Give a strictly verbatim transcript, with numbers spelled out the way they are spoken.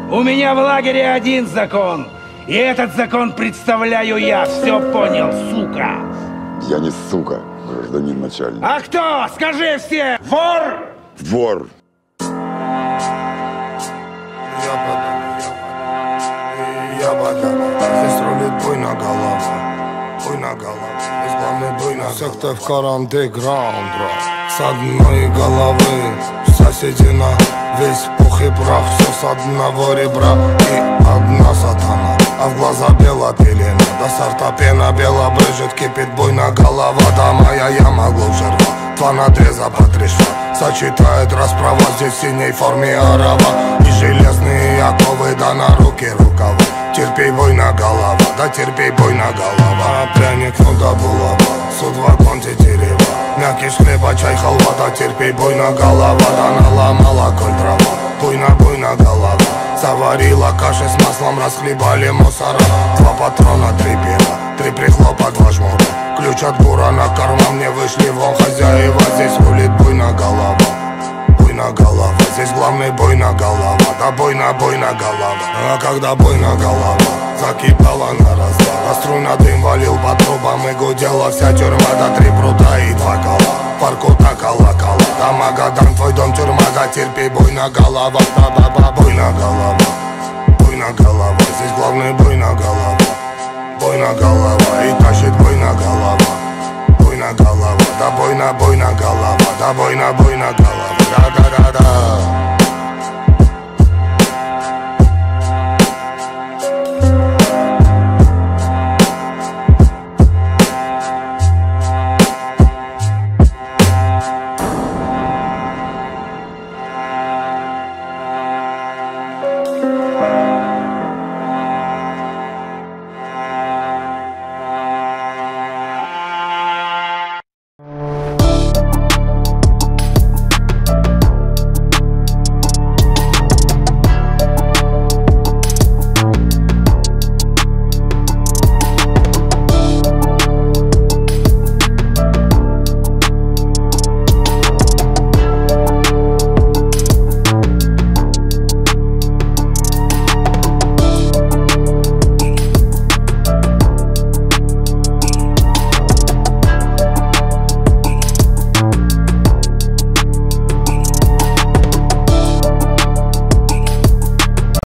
У меня в лагере один закон. И этот закон представляю я. Все понял, сука? Я не сука, гражданин начальник. А кто? Скажи все! Вор! Вор! Я подам, я подам. Здесь рулит буйна голова, буйна голова. Здесь главный буйна голова. Все, кто в карандеграунд, с одной головы. Соседи на весь пух и прах. Все с одного ребра и одна сатана. А в глаза бела пелена, до сорта пена бела брызжет, кипит буйна голова. Да моя яма глубже рва, два надреза по три шва. Сочетает расправа, здесь в синей форме арава. И железные оковы, да на руки рукава. Терпей, буйна голова, да терпей, буйна голова. А пряник, ну да булава, судьба конти дерева. Мякиш хлеба, чай, халва, да терпей, буйна голова. Да наломала коль дрова, буйна, буйна голова. Заварила каши с маслом, расхлебали мусора. Два патрона, три пера, три прихлопа, два жмура. Ключ от бура на карман, мне вышли вон хозяева. Здесь рулит буйна голова, буйна голова. Здесь главный буйна голова, да буйна, буйна голова. А когда буйна голова закипала на развал, а струна дым валил по трубам и гудела вся тюрьма. Да три прута и два кола, парку так колокола. Да Магадан, твой дом тюрьма, да терпи, буйна голова. Да баба, буйна голова, буйна голова. Здесь главный буйна голова, буйна голова. И тащит буйна голова, буйна голова. Да буйна, буйна голова, да буйна, буйна голова. Да, да, да, да. Bye.